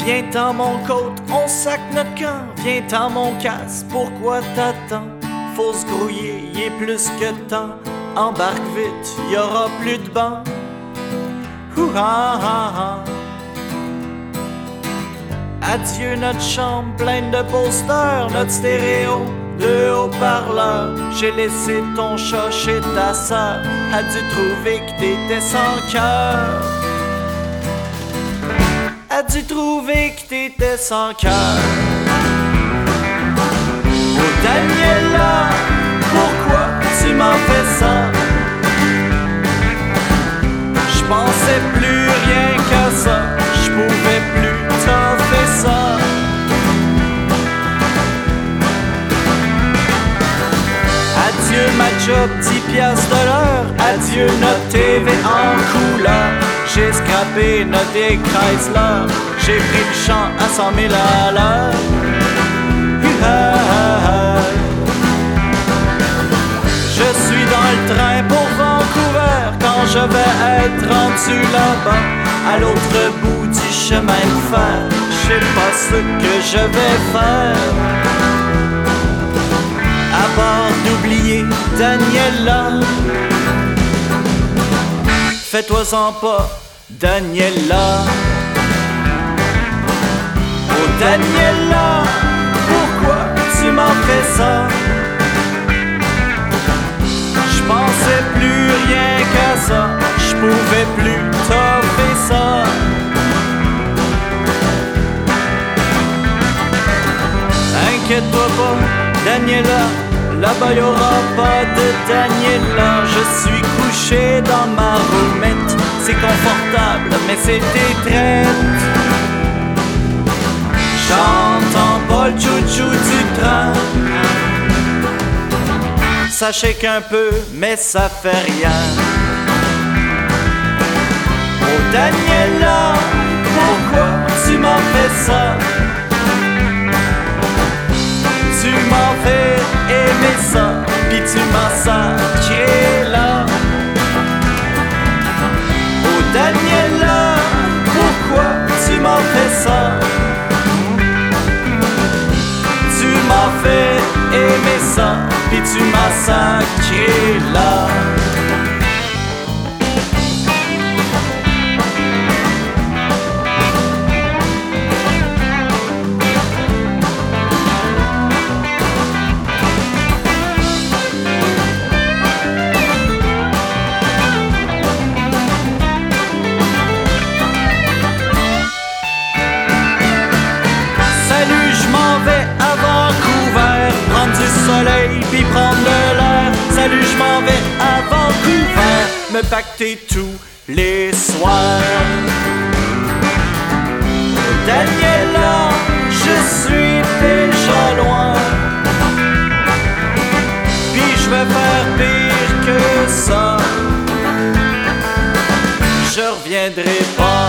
Viens-t'en mon côte, on sac notre camp. Viens-t'en mon casse, pourquoi t'attends? Faut se grouiller, y est plus que temps. Embarque vite, y aura plus de banc. Ouh-ha-ha-ha. Adieu notre chambre pleine de posters, notre stéréo, deux haut-parleurs. J'ai laissé ton chat chez ta sœur, a dû trouver que t'étais sans cœur. A dû trouver que t'étais sans cœur. Oh Daniela, pourquoi tu m'as fait ça? J'pensais plus rien qu'à ça, j'pouvais plus t'offrir ça. Adieu ma job, 10 piastres de l'heure. Adieu notre TV en couleur. J'ai scrappé notre Chrysler. J'ai pris le champ à 100 000 à l'heure. Je suis dans le train pour Vancouver quand je vais être rendu là-bas, à l'autre bout du chemin de fer. Je sais pas ce que je vais faire, à part d'oublier Daniela. Fais-toi-en pas, Daniela. Oh Daniela, pourquoi tu m'as fait ça? J'pensais plus rien qu'à ça, j'pouvais plus t'offrir ça. Inquiète-toi pas, Daniela, là-bas y'aura pas de Daniela. Je suis couché dans ma roumette, c'est confortable mais c'est étreinte. J'entends pas le chou-chou du train. Ça shake un peu mais ça fait rien. Oh Daniela, pourquoi tu m'as fait ça? Tu m'as fait aimer ça, pis tu m'as sacré là. Oh Daniela, pourquoi tu m'as fait ça? Tu m'as fait aimer ça, pis tu m'as sacré là. Soleil puis prendre de l'air. Salut, je m'en vais à Vancouver, me pacter tous les soirs. Daniela, je suis déjà loin, puis je vais faire pire que ça. Je reviendrai pas.